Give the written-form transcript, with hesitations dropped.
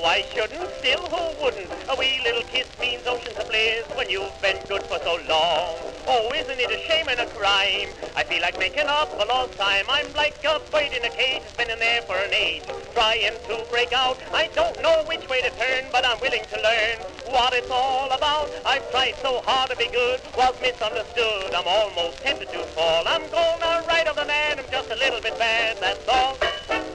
why shouldn't? Still, who wouldn't? A wee little kiss means oceans of bliss when you've been good for so long. Oh, isn't it a shame and a crime? I feel like making up for lost time. I'm like a bird in a cage, it's been in there for an age, trying to break out. I don't know which way to turn, but I'm willing to learn what it's all about. I've tried so hard to be good, was misunderstood. I'm almost tempted to fall. I'm gonna write of the man, I'm just a little bit bad, that's all.